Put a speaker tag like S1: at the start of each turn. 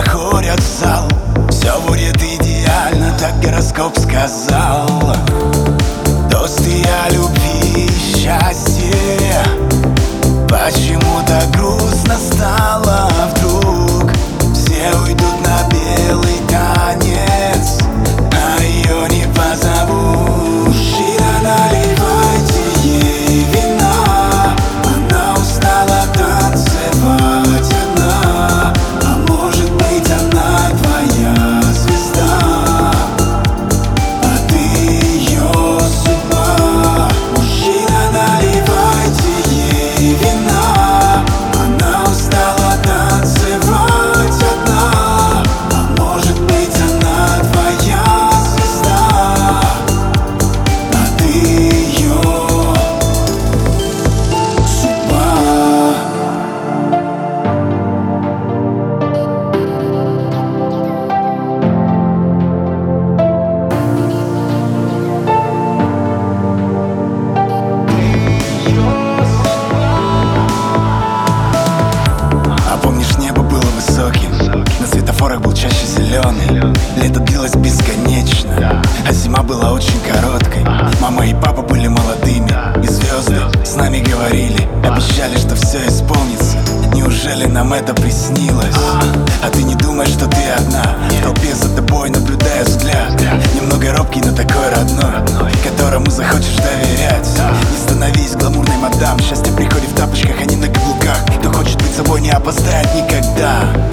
S1: заходят в зал. Все будет идеально, так гороскоп сказал. Тосты о любви и счастье. Почему так грустно стало вдруг? Все уйдут на белый танец, а ее не позову. Мужчина, наливайте ей вина, она устала танцевать одна. А может быть, она твоя звезда, а ты ее судьба. Мужчина, наливайте ей вина, она устала танцевать одна. А может быть, она твоя звезда, а ты ее судьба. А помнишь, небо было высоким, на светофорах был чаще зеленый. Лето длилось бесконечно, а зима была очень короткой. Мама и папа были молодыми, и звезды с нами говорили, обещали, что все исполнится. Неужели нам это приснилось? А ты не думаешь, что ты одна? В толпе за тобой наблюдаю взгляд, немного робкий, но такой родной, которому захочешь доверять. Не становись гламурной мадам, счастье приходит в тапочках, а не на каблуках. Кто хочет быть собой, не опоздает никогда.